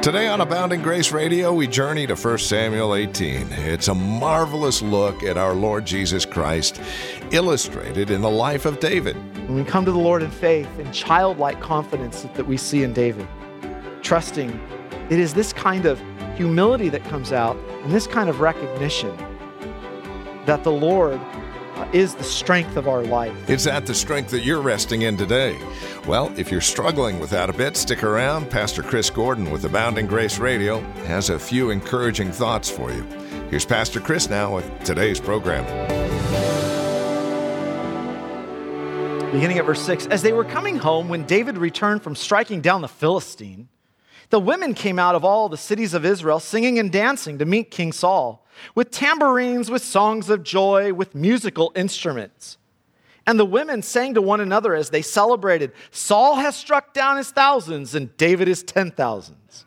Today on Abounding Grace Radio, we journey to 1 Samuel 18. It's a marvelous look at our Lord Jesus Christ, illustrated in the life of David. When we come to the Lord in faith and childlike confidence that we see in David, trusting, it is this kind of humility that comes out and this kind of recognition that the Lord is the strength of our life. Is that the strength that you're resting in today? Well, if you're struggling with that a bit, stick around. Pastor Chris Gordon with Abounding Grace Radio has a few encouraging thoughts for you. Here's Pastor Chris now with today's program. Beginning at verse 6, as they were coming home, when David returned from striking down the Philistine, the women came out of all the cities of Israel singing and dancing to meet King Saul, with tambourines, with songs of joy, with musical instruments. And the women sang to one another as they celebrated, Saul has struck down his thousands and David his 10,000s.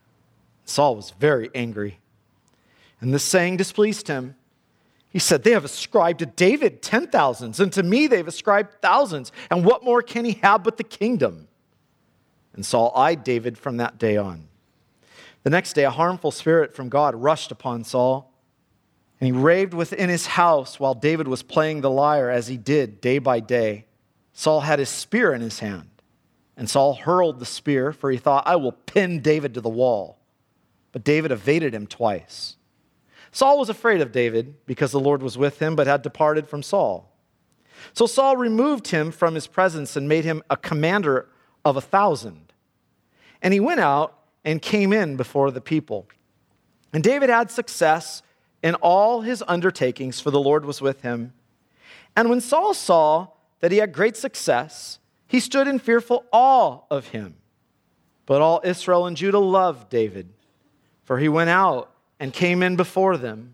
Saul was very angry, and this saying displeased him. He said, they have ascribed to David 10,000s, and to me they've ascribed thousands. And what more can he have but the kingdom? And Saul eyed David from that day on. The next day, a harmful spirit from God rushed upon Saul, and he raved within his house while David was playing the lyre, as he did day by day. Saul had his spear in his hand, and Saul hurled the spear, for he thought, I will pin David to the wall. But David evaded him twice. Saul was afraid of David because the Lord was with him, but had departed from Saul. So Saul removed him from his presence and made him a commander of 1,000. And he went out and came in before the people. And David had success in all his undertakings, for the Lord was with him. And when Saul saw that he had great success, he stood in fearful awe of him. But all Israel and Judah loved David, for he went out and came in before them.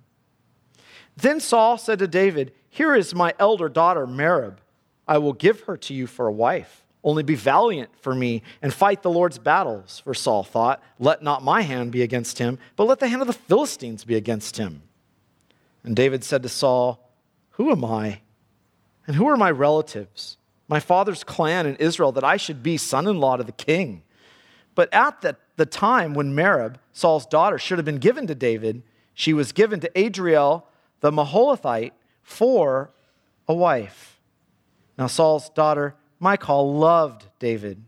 Then Saul said to David, here is my elder daughter, Merab. I will give her to you for a wife. Only be valiant for me and fight the Lord's battles. For Saul thought, let not my hand be against him, but let the hand of the Philistines be against him. And David said to Saul, who am I? And who are my relatives, my father's clan in Israel, that I should be son-in-law to the king? But at the time when Merab, Saul's daughter, should have been given to David, she was given to Adriel the Maholathite for a wife. Now Saul's daughter Michal loved David,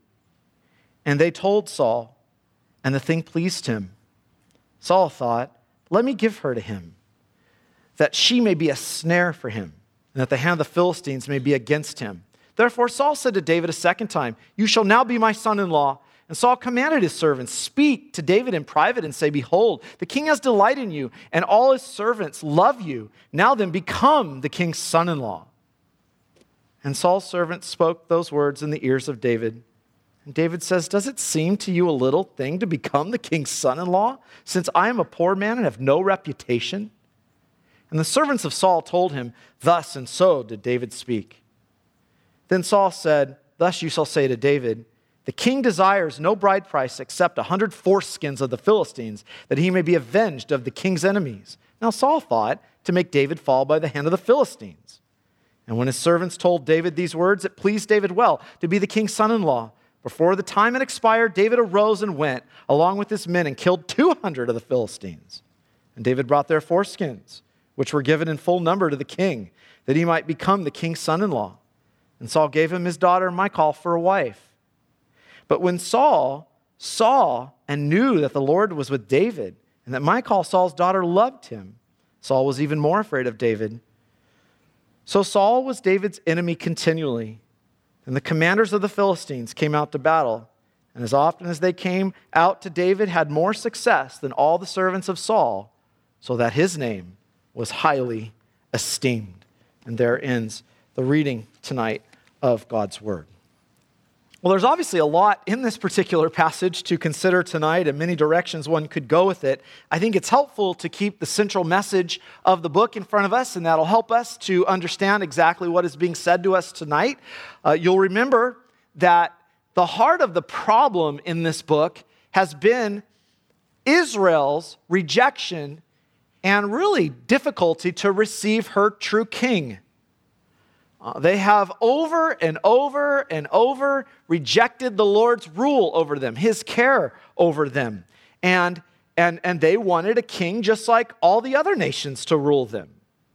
and they told Saul, and the thing pleased him. Saul thought, let me give her to him, that she may be a snare for him, and that the hand of the Philistines may be against him. Therefore Saul said to David a second time, you shall now be my son-in-law. And Saul commanded his servants, speak to David in private and say, behold, the king has delight in you, and all his servants love you. Now then, become the king's son-in-law. And Saul's servants spoke those words in the ears of David. And David says, does it seem to you a little thing to become the king's son-in-law, since I am a poor man and have no reputation? And the servants of Saul told him, thus and so did David speak. Then Saul said, thus you shall say to David, the king desires no bride price except 100 foreskins of the Philistines, that he may be avenged of the king's enemies. Now Saul thought to make David fall by the hand of the Philistines. And when his servants told David these words, it pleased David well to be the king's son-in-law. Before the time had expired, David arose and went, along with his men, and killed 200 of the Philistines. And David brought their foreskins, which were given in full number to the king, that he might become the king's son-in-law. And Saul gave him his daughter Michal for a wife. But when Saul saw and knew that the Lord was with David, and that Michal, Saul's daughter, loved him, Saul was even more afraid of David. So Saul was David's enemy continually. And the commanders of the Philistines came out to battle, and as often as they came out to David, had more success than all the servants of Saul, so that his name was highly esteemed. And there ends the reading tonight of God's word. Well, there's obviously a lot in this particular passage to consider tonight, and many directions one could go with it. I think it's helpful to keep the central message of the book in front of us, and that'll help us to understand exactly what is being said to us tonight. You'll remember that the heart of the problem in this book has been Israel's rejection and really difficulty to receive her true king. They have over and over and over rejected the Lord's rule over them, his care over them. And they wanted a king just like all the other nations to rule them.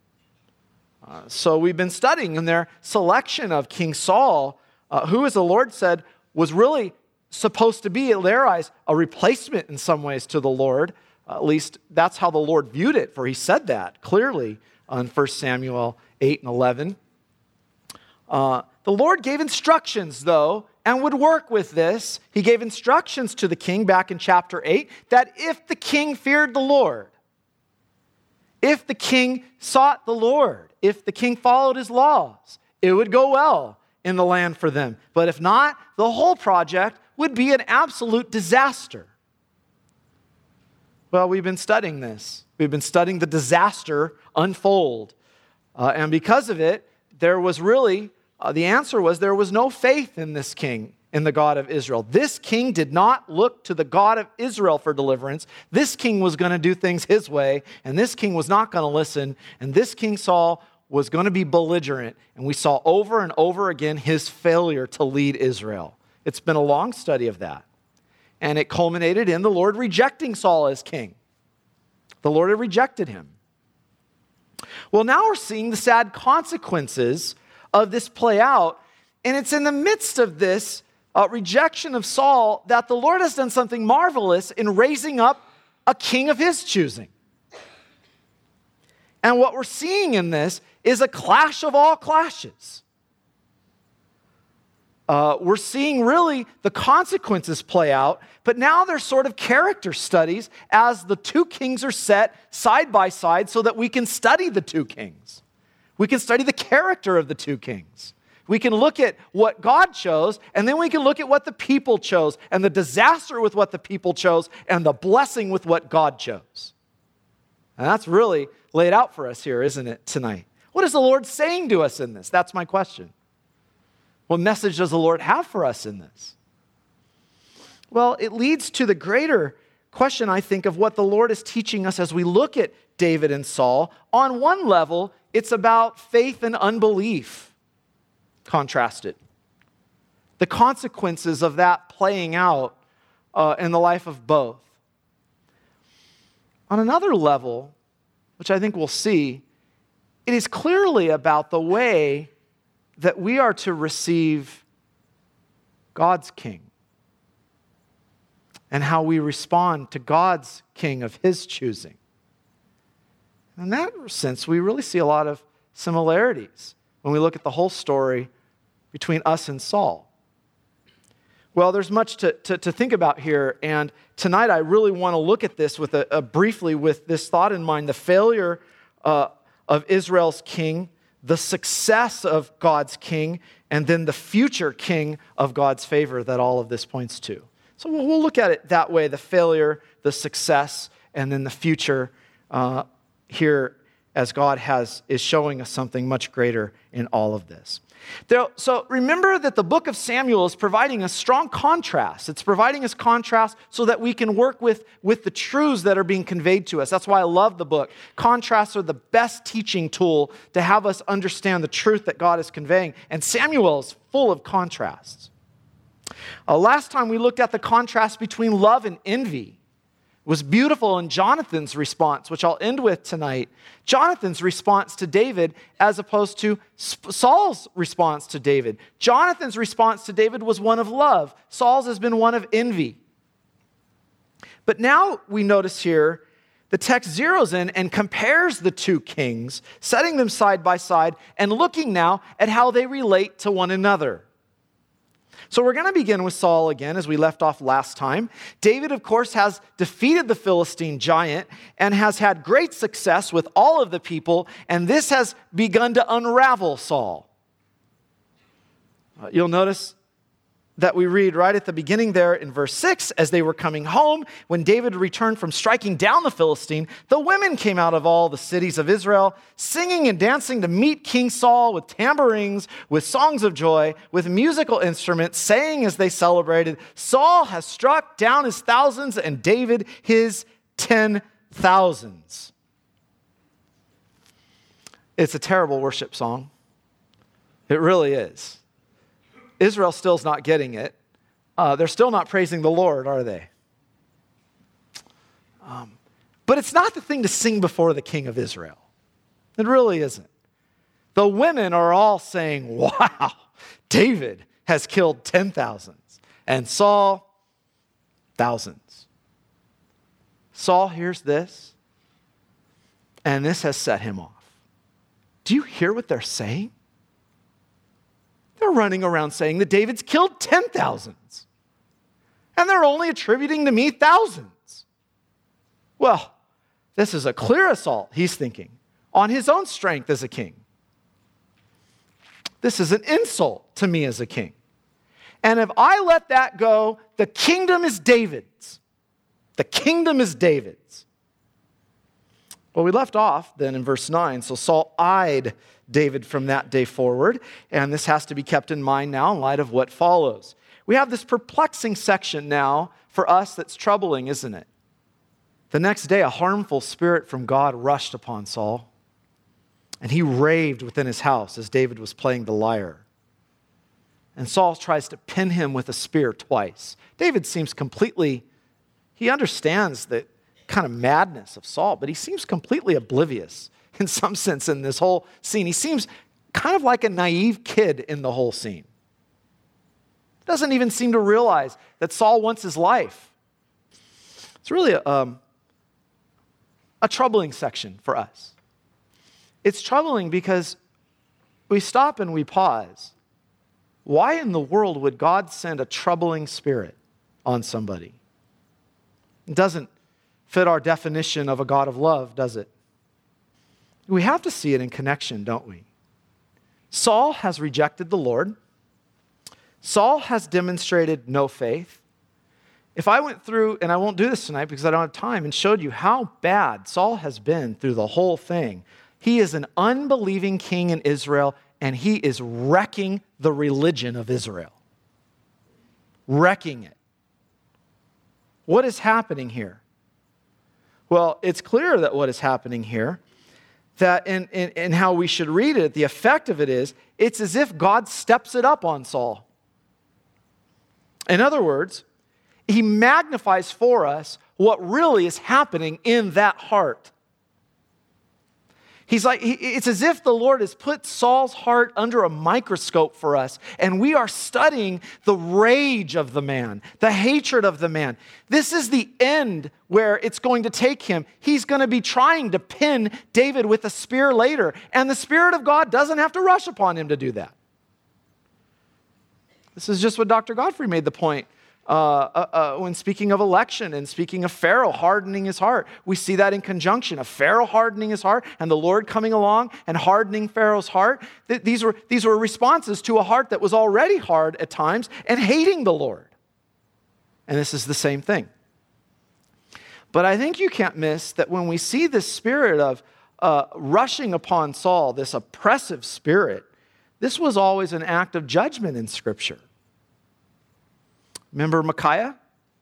So we've been studying in their selection of King Saul, who, as the Lord said, was really supposed to be, in their eyes, a replacement in some ways to the Lord. At least that's how the Lord viewed it, for he said that clearly in 1 Samuel 8 and 11. The Lord gave instructions, though, and would work with this. He gave instructions to the king back in chapter 8 that if the king feared the Lord, if the king sought the Lord, if the king followed his laws, it would go well in the land for them. But if not, the whole project would be an absolute disaster. Well, we've been studying this. We've been studying the disaster unfold. And because of it, there was really, the answer was there was no faith in this king, in the God of Israel. This king did not look to the God of Israel for deliverance. This king was going to do things his way, and this king was not going to listen, and this King Saul was going to be belligerent. And we saw over and over again his failure to lead Israel. It's been a long study of that. And it culminated in the Lord rejecting Saul as king. The Lord had rejected him. Well, now we're seeing the sad consequences of this play out. And it's in the midst of this rejection of Saul that the Lord has done something marvelous in raising up a king of his choosing. And what we're seeing in this is a clash of all clashes. We're seeing really the consequences play out, but now there's sort of character studies as the two kings are set side by side so that we can study the two kings. We can study the character of the two kings. We can look at what God chose, and then we can look at what the people chose, and the disaster with what the people chose, and the blessing with what God chose. And that's really laid out for us here, isn't it, tonight? What is the Lord saying to us in this? That's my question. What message does the Lord have for us in this? Well, it leads to the greater question, I think, of what the Lord is teaching us as we look at David and Saul. On one level, it's about faith and unbelief contrasted. The consequences of that playing out in the life of both. On another level, which I think we'll see, it is clearly about the way that we are to receive God's king and how we respond to God's king of his choosing. In that sense, we really see a lot of similarities when we look at the whole story between us and Saul. Well, there's much to think about here, and tonight I really want to look at this with briefly with this thought in mind: the failure of Israel's king, the success of God's king, and then the future king of God's favor that all of this points to. So we'll look at it that way: the failure, the success, and then the future here, as God is showing us something much greater in all of this. So remember that the book of Samuel is providing a strong contrast. It's providing us contrast so that we can work with the truths that are being conveyed to us. That's why I love the book. Contrasts are the best teaching tool to have us understand the truth that God is conveying. And Samuel is full of contrasts. Last time we looked at the contrast between love and envy. It was beautiful in Jonathan's response, which I'll end with tonight. Jonathan's response to David as opposed to Saul's response to David. Jonathan's response to David was one of love. Saul's has been one of envy. But now we notice here the text zeroes in and compares the two kings, setting them side by side and looking now at how they relate to one another. So we're going to begin with Saul again, as we left off last time. David, of course, has defeated the Philistine giant and has had great success with all of the people, and this has begun to unravel Saul. You'll notice that we read right at the beginning there in verse 6, as they were coming home, when David returned from striking down the Philistine, the women came out of all the cities of Israel, singing and dancing to meet King Saul with tambourines, with songs of joy, with musical instruments, saying as they celebrated, Saul has struck down his thousands and David his 10,000s. It's a terrible worship song. It really is. Israel still's not getting it. They're still not praising the Lord, are they? But it's not the thing to sing before the king of Israel. It really isn't. The women are all saying, wow, David has killed 10,000 and Saul, thousands. Saul hears this, and this has set him off. Do you hear what they're saying? They're running around saying that David's killed 10,000, and they're only attributing to me thousands. Well, this is a clear assault, he's thinking, on his own strength as a king. This is an insult to me as a king. And if I let that go, the kingdom is David's. The kingdom is David's. Well, we left off then in verse 9. So Saul eyed David from that day forward, and this has to be kept in mind now in light of what follows. We have this perplexing section now for us that's troubling, isn't it? The next day, a harmful spirit from God rushed upon Saul, and he raved within his house as David was playing the lyre. And Saul tries to pin him with a spear twice. David seems he understands the kind of madness of Saul, but he seems completely oblivious in some sense in this whole scene. He seems kind of like a naive kid in the whole scene. Doesn't even seem to realize that Saul wants his life. It's really a troubling section for us. It's troubling because we stop and we pause. Why in the world would God send a troubling spirit on somebody? It doesn't fit our definition of a God of love, does it? We have to see it in connection, don't we? Saul has rejected the Lord. Saul has demonstrated no faith. If I went through, and I won't do this tonight because I don't have time, and showed you how bad Saul has been through the whole thing, he is an unbelieving king in Israel, and he is wrecking the religion of Israel. Wrecking it. What is happening here? Well, it's clear that what is happening here, that in how we should read it, the effect of it is, it's as if God steps it up on Saul. In other words, he magnifies for us what really is happening in that heart. It's as if the Lord has put Saul's heart under a microscope for us, and we are studying the rage of the man, the hatred of the man. This is the end where it's going to take him. He's going to be trying to pin David with a spear later, and the Spirit of God doesn't have to rush upon him to do that. This is just what Dr. Godfrey made the point when speaking of election and speaking of Pharaoh hardening his heart. We see that in conjunction of Pharaoh hardening his heart and the Lord coming along and hardening Pharaoh's heart. These were responses to a heart that was already hard at times and hating the Lord. And this is the same thing. But I think you can't miss that when we see this spirit of rushing upon Saul, this oppressive spirit, this was always an act of judgment in Scripture. Remember Micaiah?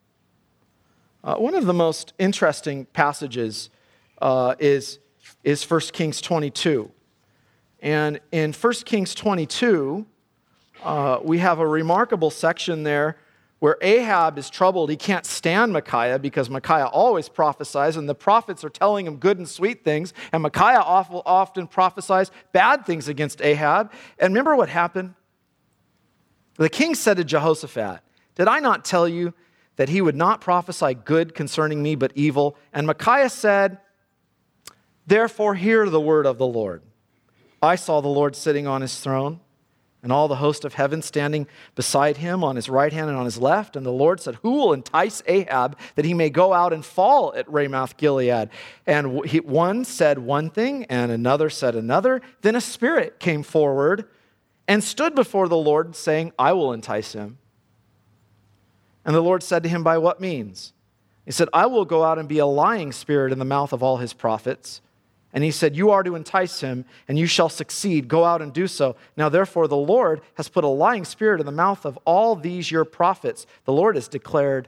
One of the most interesting passages is 1 Kings 22. And in 1 Kings 22, we have a remarkable section there where Ahab is troubled. He can't stand Micaiah because Micaiah always prophesies, and the prophets are telling him good and sweet things, and Micaiah often prophesies bad things against Ahab. And remember what happened? The king said to Jehoshaphat, "Did I not tell you that he would not prophesy good concerning me, but evil?" And Micaiah said, "Therefore hear the word of the Lord. I saw the Lord sitting on his throne, and all the host of heaven standing beside him on his right hand and on his left. And the Lord said, who will entice Ahab that he may go out and fall at Ramoth Gilead? And one said one thing, and another said another. Then a spirit came forward and stood before the Lord, saying, I will entice him. And the Lord said to him, by what means? He said, I will go out and be a lying spirit in the mouth of all his prophets. And he said, you are to entice him, and you shall succeed. Go out and do so. Now, therefore, the Lord has put a lying spirit in the mouth of all these your prophets. The Lord has declared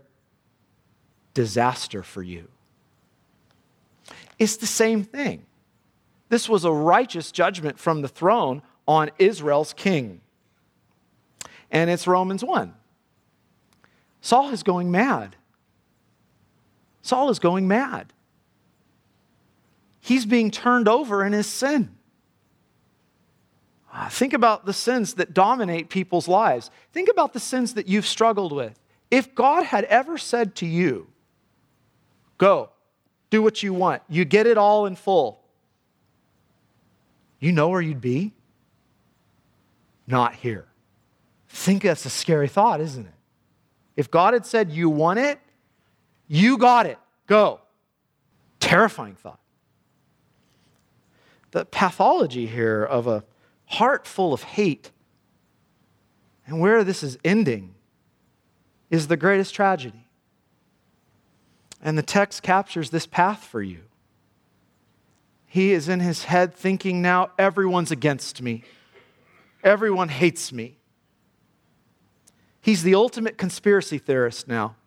disaster for you. It's the same thing. This was a righteous judgment from the throne on Israel's king. And it's Romans 1. Saul is going mad. Saul is going mad. He's being turned over in his sin. Think about the sins that dominate people's lives. Think about the sins that you've struggled with. If God had ever said to you, go, do what you want, you get it all in full, you know where you'd be? Not here. Think that's a scary thought, isn't it? If God had said, you want it, you got it, go. Terrifying thought. The pathology here of a heart full of hate and where this is ending is the greatest tragedy. And the text captures this path for you. He is in his head thinking now, everyone's against me. Everyone hates me. He's the ultimate conspiracy theorist now.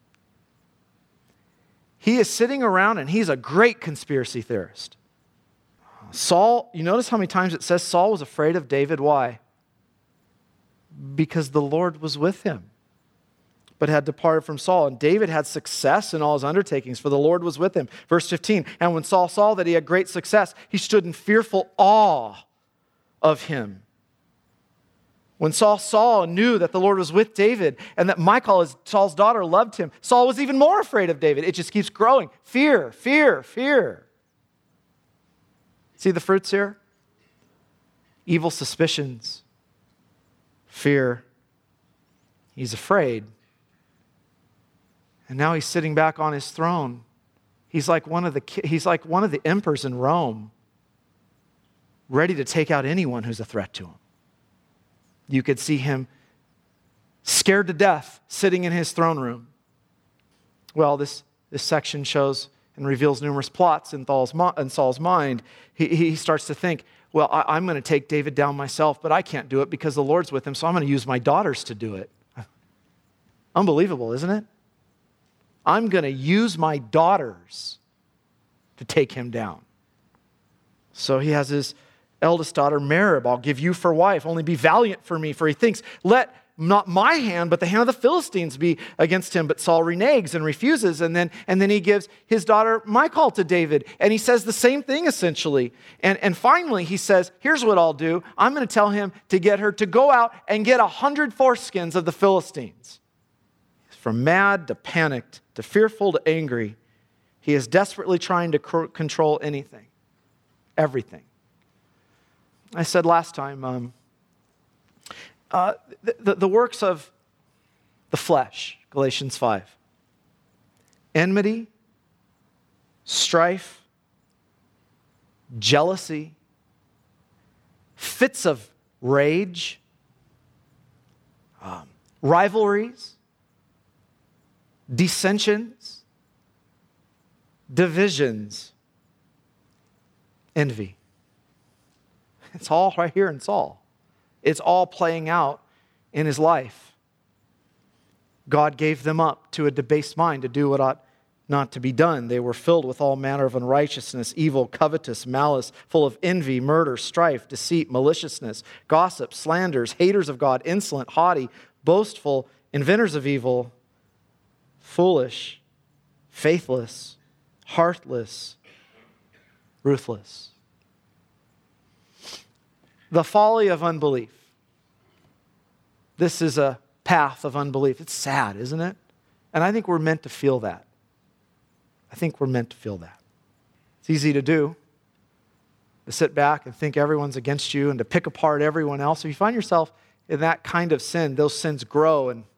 He is sitting around and he's a great conspiracy theorist. Saul, you notice how many times it says Saul was afraid of David? Why? Because the Lord was with him, but had departed from Saul. And David had success in all his undertakings, for the Lord was with him. Verse 15, and when Saul saw that he had great success, he stood in fearful awe of him. When Saul saw and knew that the Lord was with David and that Michal, Saul's daughter, loved him, Saul was even more afraid of David. It just keeps growing. Fear, fear, fear. See the fruits here? Evil suspicions, fear. He's afraid. And now he's sitting back on his throne. He's like one of the emperors in Rome, ready to take out anyone who's a threat to him. You could see him scared to death, sitting in his throne room. Well, this section shows and reveals numerous plots in Saul's mind. He starts to think, well, I'm going to take David down myself, but I can't do it because the Lord's with him, so I'm going to use my daughters to do it. Unbelievable, isn't it? I'm going to use my daughters to take him down. So he has his eldest daughter, Merab, I'll give you for wife. Only be valiant for me, for he thinks, let not my hand, but the hand of the Philistines be against him. But Saul reneges and refuses, and then he gives his daughter Michal to David, and he says the same thing essentially. And finally he says, here's what I'll do. I'm going to tell him to get her to go out and get 100 foreskins of the Philistines. From mad to panicked to fearful to angry, he is desperately trying to control anything, everything. I said last time, the works of the flesh, Galatians 5. Enmity, strife, jealousy, fits of rage, rivalries, dissensions, divisions, envy. It's all right here in Saul. It's all playing out in his life. God gave them up to a debased mind to do what ought not to be done. They were filled with all manner of unrighteousness, evil, covetous, malice, full of envy, murder, strife, deceit, maliciousness, gossip, slanders, haters of God, insolent, haughty, boastful, inventors of evil, foolish, faithless, heartless, ruthless. The folly of unbelief. This is a path of unbelief. It's sad, isn't it? And I think we're meant to feel that. It's easy to do, to sit back and think everyone's against you and to pick apart everyone else. If you find yourself in that kind of sin, those sins grow and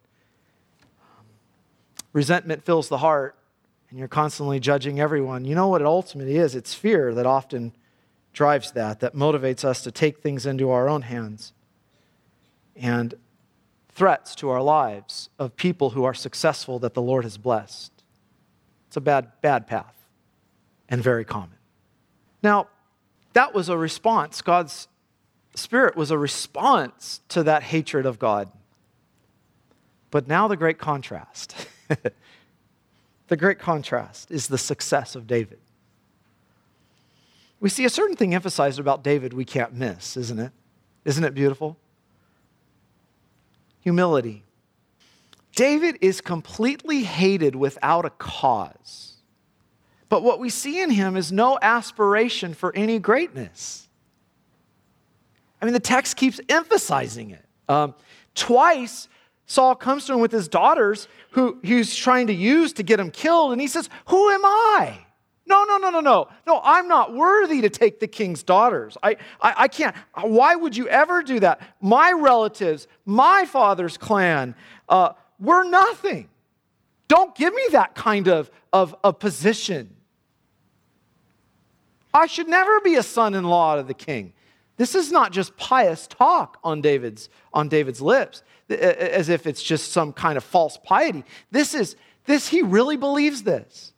resentment fills the heart and you're constantly judging everyone. You know what it ultimately is? It's fear that often drives that motivates us to take things into our own hands, and threats to our lives of people who are successful that the Lord has blessed. It's a bad path and very common. Now, that was a response. God's Spirit was a response to that hatred of God. But now the great contrast. The great contrast is the success of David. We see a certain thing emphasized about David we can't miss, isn't it? Isn't it beautiful? Humility. David is completely hated without a cause. But what we see in him is no aspiration for any greatness. I mean, the text keeps emphasizing it. Twice, Saul comes to him with his daughters who he's trying to use to get him killed, and he says, "Who am I? No, I'm not worthy to take the king's daughters. I can't. Why would you ever do that? My relatives, my father's clan, we're nothing. Don't give me that kind of position. I should never be a son-in-law to the king." This is not just pious talk on David's lips, as if it's just some kind of false piety. He really believes this.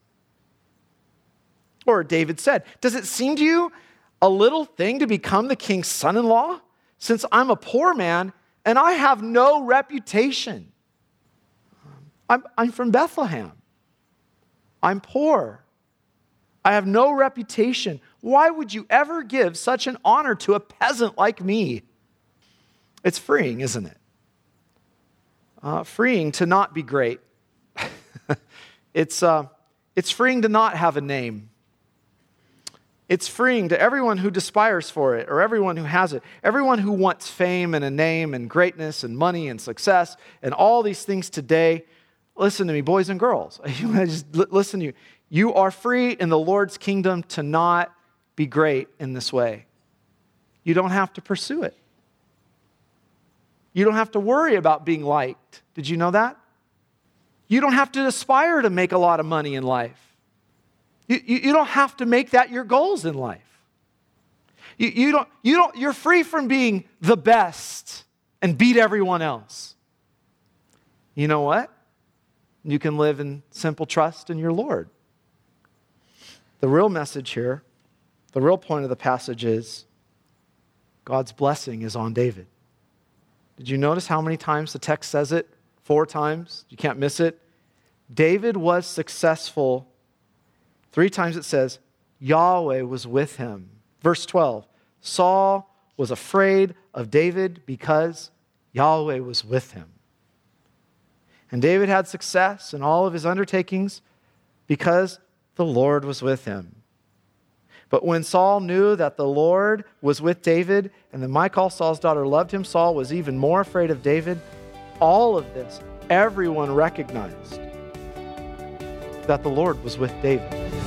Or David said, "Does it seem to you a little thing to become the king's son-in-law, since I'm a poor man and I have no reputation? I'm from Bethlehem. I'm poor. I have no reputation. Why would you ever give such an honor to a peasant like me?" It's freeing, isn't it? Freeing to not be great. It's freeing to not have a name. It's freeing to everyone who aspires for it, or everyone who has it, everyone who wants fame and a name and greatness and money and success and all these things today. Listen to me, boys and girls. Just listen to you. You are free in the Lord's kingdom to not be great in this way. You don't have to pursue it. You don't have to worry about being liked. Did you know that? You don't have to aspire to make a lot of money in life. You don't have to make that your goals in life. You're free from being the best and beat everyone else. You know what? You can live in simple trust in your Lord. The real message here, the real point of the passage is God's blessing is on David. Did you notice how many times the text says it? 4 times. You can't miss it. David was successful. 3 times it says, Yahweh was with him. Verse 12, Saul was afraid of David because Yahweh was with him. And David had success in all of his undertakings because the Lord was with him. But when Saul knew that the Lord was with David and that Michal, Saul's daughter, loved him, Saul was even more afraid of David. All of this, everyone recognized that the Lord was with David.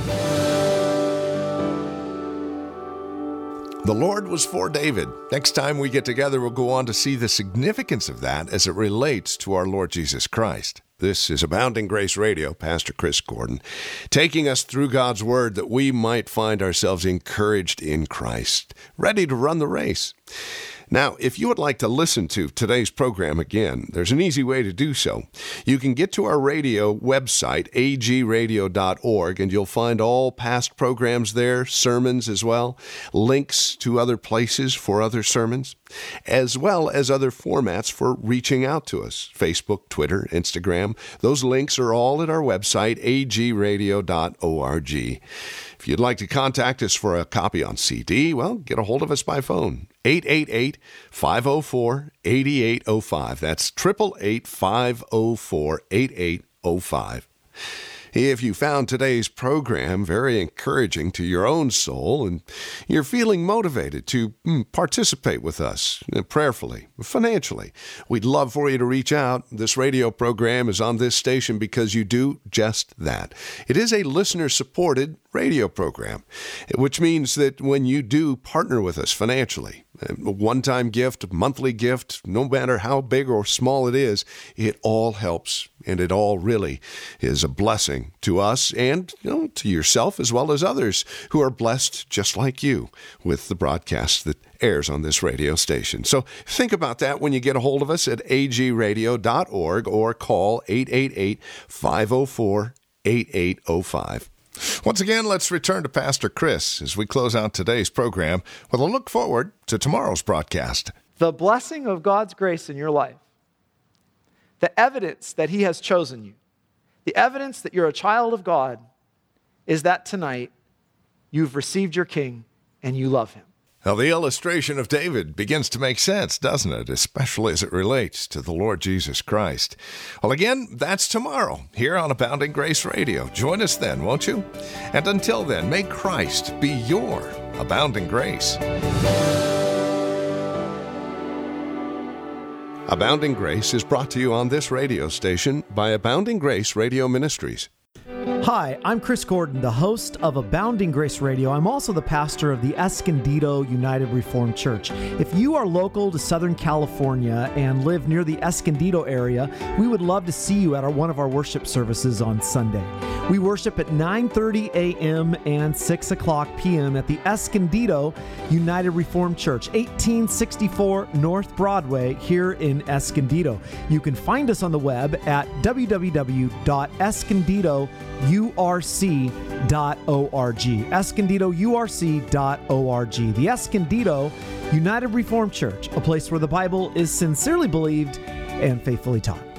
The Lord was for David. Next time we get together, we'll go on to see the significance of that as it relates to our Lord Jesus Christ. This is Abounding Grace Radio, Pastor Chris Gordon, taking us through God's Word that we might find ourselves encouraged in Christ, ready to run the race. Now, if you would like to listen to today's program again, there's an easy way to do so. You can get to our radio website, agradio.org, and you'll find all past programs there, sermons as well, links to other places for other sermons, as well as other formats for reaching out to us, Facebook, Twitter, Instagram. Those links are all at our website, agradio.org. If you'd like to contact us for a copy on CD, well, get a hold of us by phone. 888-504-8805. That's 888-504-8805. If you found today's program very encouraging to your own soul and you're feeling motivated to participate with us prayerfully, financially, we'd love for you to reach out. This radio program is on this station because you do just that. It is a listener-supported radio program, which means that when you do partner with us financially, a one-time gift, monthly gift, no matter how big or small it is, it all helps, and it all really is a blessing to us and to yourself as well as others who are blessed just like you with the broadcast that airs on this radio station. So think about that when you get a hold of us at agradio.org or call 888-504-8805. Once again, let's return to Pastor Chris as we close out today's program with a look forward to tomorrow's broadcast. The blessing of God's grace in your life, the evidence that He has chosen you, the evidence that you're a child of God, is that tonight you've received your King and you love Him. Now, the illustration of David begins to make sense, doesn't it? Especially as it relates to the Lord Jesus Christ. Well, again, that's tomorrow here on Abounding Grace Radio. Join us then, won't you? And until then, may Christ be your abounding grace. Abounding Grace is brought to you on this radio station by Abounding Grace Radio Ministries. Hi, I'm Chris Gordon, the host of Abounding Grace Radio. I'm also the pastor of the Escondido United Reformed Church. If you are local to Southern California and live near the Escondido area, we would love to see you at one of our worship services on Sunday. We worship at 9:30 a.m. and 6 o'clock p.m. at the Escondido United Reformed Church, 1864 North Broadway here in Escondido. You can find us on the web at www.escondidourc.org. EscondidoURC.org. The Escondido United Reformed Church, a place where the Bible is sincerely believed and faithfully taught.